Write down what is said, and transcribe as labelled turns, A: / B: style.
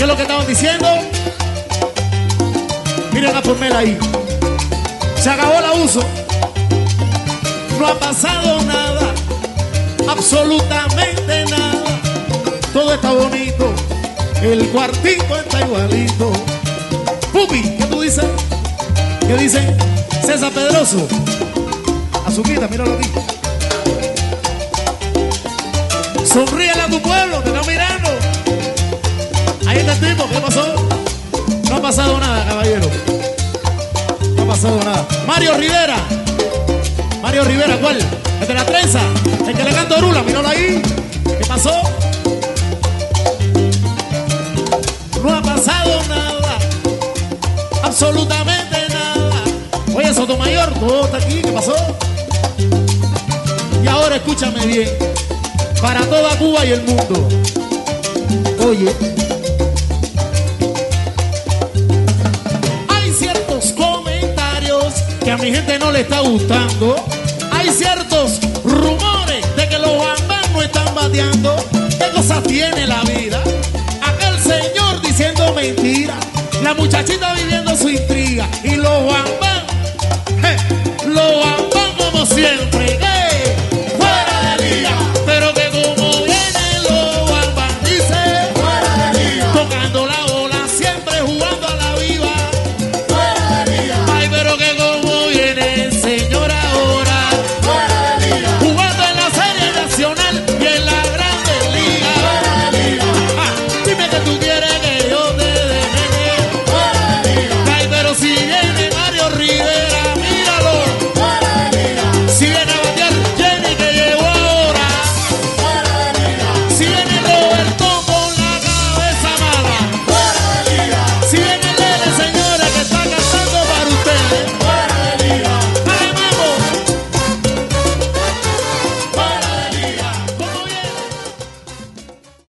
A: lo que estaban diciendo? Miren a Formela ahí. Se acabó el abuso. No ha pasado nada, absolutamente nada. Todo está bonito, el cuartito está igualito. Pupi, ¿qué tú dices? ¿Qué dice César Pedroso? Azuquita, míralo aquí. Sonríele a tu pueblo, te está mirando. Ahí está el tipo, ¿qué pasó? No ha pasado nada, caballero. No ha pasado nada. Mario Rivera. Mario Rivera, ¿cuál? El de la trenza, el que le canta Orula, míralo ahí. ¿Qué pasó? No ha pasado nada, absolutamente nada. Oye, Sotomayor, todo está aquí, ¿qué pasó? Y ahora escúchame bien, para toda Cuba y el mundo. Oye, hay ciertos comentarios que a mi gente no le está gustando. Hay ciertos rumores de que los bambán no están bateando. ¿Qué cosas tiene la vida? Aquel señor diciendo mentiras, la muchachita viviendo su intriga y los bambán como siempre.